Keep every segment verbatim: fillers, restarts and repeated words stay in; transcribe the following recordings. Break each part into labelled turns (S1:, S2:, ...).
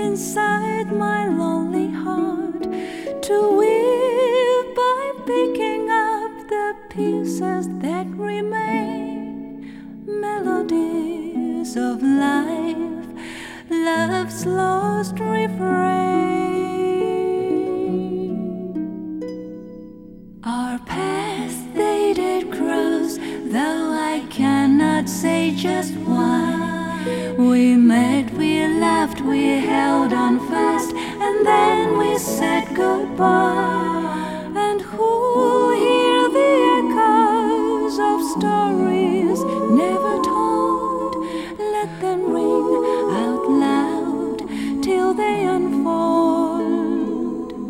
S1: inside my lonely heart to weave by picking up the pieces that remain, melodies of life, love's lost refrain. Our paths they did cross, though I cannot say just why. We met, we laughed, we held on fast, and then we said goodbye. And who'll hear the echoes of stories never told? Let them ring out loud till they unfold.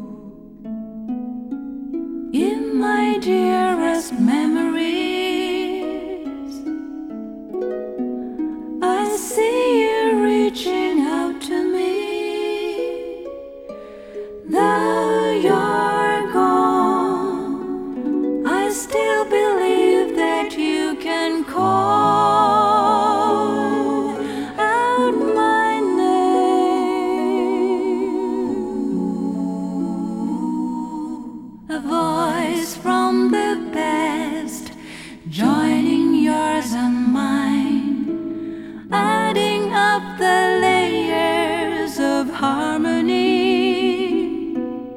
S1: In my dearest memories, I see you reaching out to me. Though you're gone, I still believe that you can call out my name. A voice from the past joining yours and mine, adding up the layers of harmony.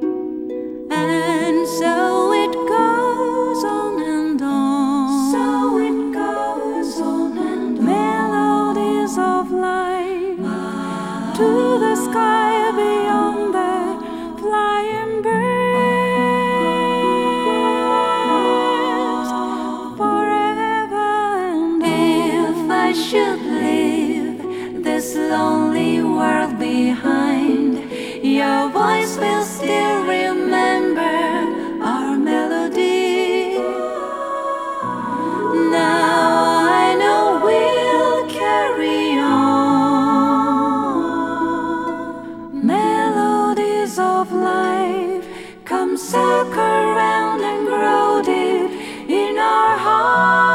S1: And so it goes on and on. So it goes on and on. Melodies of life, ah, to the sky beyond the flying birds, forever and if I should leave this lonely world behind, your voice will still remember our melody. Now I know we'll carry on. Melodies of life come circle round and grow deep in our hearts.